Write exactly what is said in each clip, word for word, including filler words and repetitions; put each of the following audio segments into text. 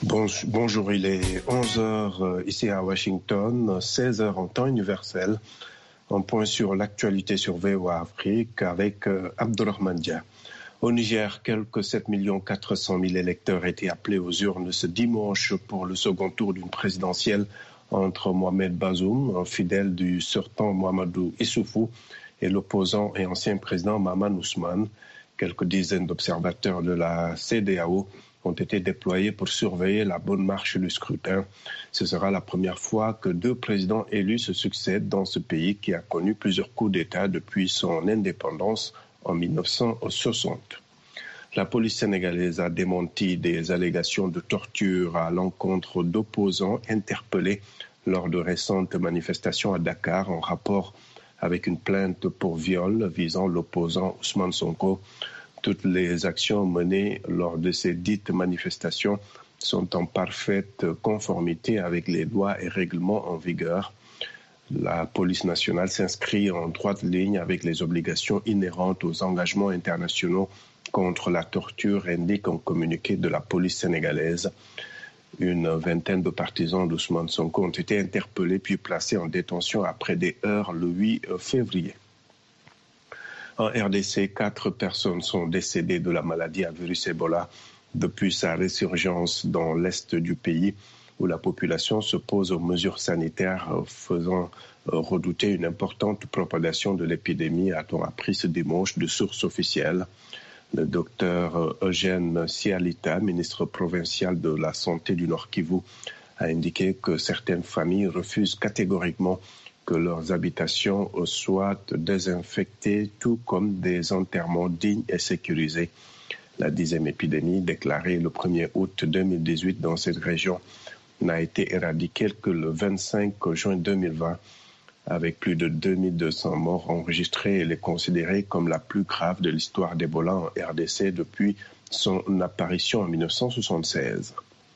Bonjour, il est onze heures ici à Washington, seize heures en temps universel. Un point sur l'actualité sur V O A Afrique avec Abdourahmane Dia. Au Niger, quelques sept millions quatre cent mille électeurs étaient appelés aux urnes ce dimanche pour le second tour d'une présidentielle entre Mohamed Bazoum, un fidèle du sortant Mahamadou Issoufou, et l'opposant et ancien président Mahaman Ousmane. Quelques dizaines d'observateurs de la C E D E A O ont été déployés pour surveiller la bonne marche du scrutin. Ce sera la première fois que deux présidents élus se succèdent dans ce pays qui a connu plusieurs coups d'État depuis son indépendance en mille neuf cent soixante. La police sénégalaise a démenti des allégations de torture à l'encontre d'opposants interpellés lors de récentes manifestations à Dakar en rapport avec une plainte pour viol visant l'opposant Ousmane Sonko. Toutes les actions menées lors de ces dites manifestations sont en parfaite conformité avec les lois et règlements en vigueur. La police nationale s'inscrit en droite ligne avec les obligations inhérentes aux engagements internationaux contre la torture, indique un communiqué de la police sénégalaise. Une vingtaine de partisans d'Ousmane Sonko ont été interpellés puis placés en détention après des heures le huit février. En R D C, quatre personnes sont décédées de la maladie à virus Ebola depuis sa résurgence dans l'est du pays, où la population s'oppose aux mesures sanitaires faisant redouter une importante propagation de l'épidémie, a-t-on appris ce dimanche de sources officielles. Le docteur Eugène Sialita, ministre provincial de la Santé du Nord Kivu, a indiqué que certaines familles refusent catégoriquement que leurs habitations soient désinfectées, tout comme des enterrements dignes et sécurisés. La dixième épidémie, déclarée le premier août deux mille dix-huit dans cette région, n'a été éradiquée que le vingt-cinq juin deux mille vingt. Avec plus de deux mille deux cents morts enregistrés, elle est considérée comme la plus grave de l'histoire d'Ebola en R D C depuis son apparition en mille neuf cent soixante-seize.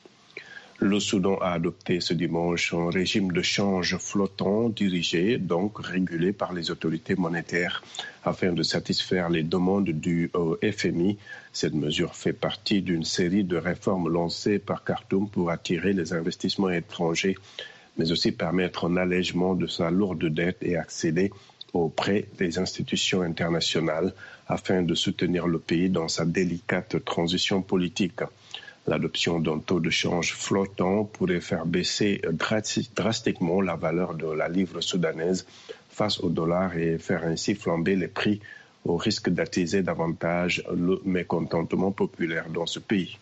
Le Soudan a adopté ce dimanche un régime de change flottant, dirigé, donc régulé par les autorités monétaires, afin de satisfaire les demandes du F M I. Cette mesure fait partie d'une série de réformes lancées par Khartoum pour attirer les investissements étrangers, mais aussi permettre un allègement de sa lourde dette et accéder aux prêts des institutions internationales afin de soutenir le pays dans sa délicate transition politique. L'adoption d'un taux de change flottant pourrait faire baisser drastiquement la valeur de la livre soudanaise face au dollar et faire ainsi flamber les prix au risque d'attiser davantage le mécontentement populaire dans ce pays.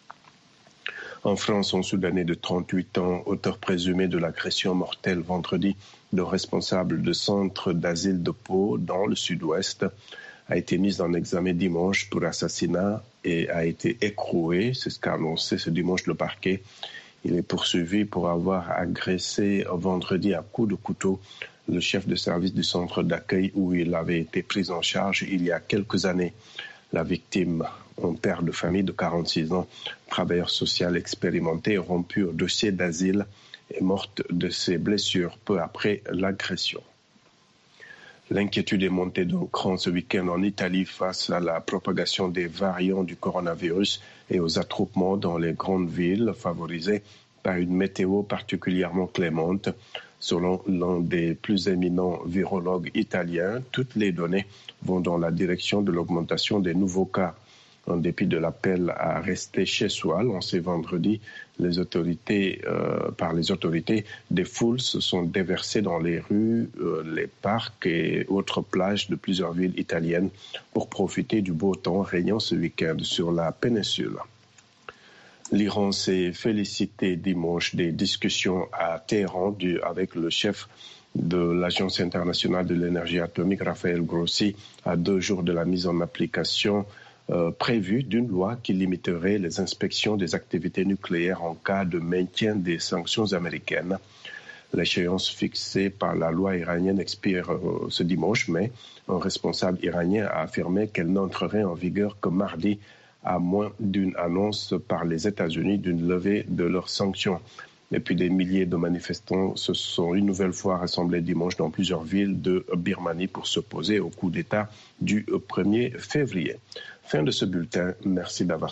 En France, un Soudanais de trente-huit ans, auteur présumé de l'agression mortelle vendredi de responsables de centres d'asile de Pau dans le sud-ouest, a été mis en examen dimanche pour assassinat et a été écroué, c'est ce qu'a annoncé ce dimanche le parquet. Il est poursuivi pour avoir agressé vendredi à coups de couteau le chef de service du centre d'accueil où il avait été pris en charge il y a quelques années. La victime, un père de famille de quarante-six ans, travailleur social expérimenté, rompu au dossier d'asile, est morte de ses blessures peu après l'agression. L'inquiétude est montée d'un cran ce week-end en Italie face à la propagation des variants du coronavirus et aux attroupements dans les grandes villes favorisés par une météo particulièrement clémente. Selon l'un des plus éminents virologues italiens, toutes les données vont dans la direction de l'augmentation des nouveaux cas. En dépit de l'appel à rester chez soi lancé vendredi, les autorités, euh, par les autorités, des foules se sont déversées dans les rues, euh, les parcs et autres plages de plusieurs villes italiennes pour profiter du beau temps régnant ce week-end sur la péninsule. L'Iran s'est félicité dimanche des discussions à Téhéran du, avec le chef de l'Agence internationale de l'énergie atomique, Rafael Grossi, à deux jours de la mise en application Euh, prévu d'une loi qui limiterait les inspections des activités nucléaires en cas de maintien des sanctions américaines. L'échéance fixée par la loi iranienne expire euh, ce dimanche, mais un responsable iranien a affirmé qu'elle n'entrerait en vigueur que mardi, à moins d'une annonce par les États-Unis d'une levée de leurs sanctions. Et puis des milliers de manifestants se sont une nouvelle fois rassemblés dimanche dans plusieurs villes de Birmanie pour s'opposer au coup d'État du premier février. Fin de ce bulletin. Merci d'avoir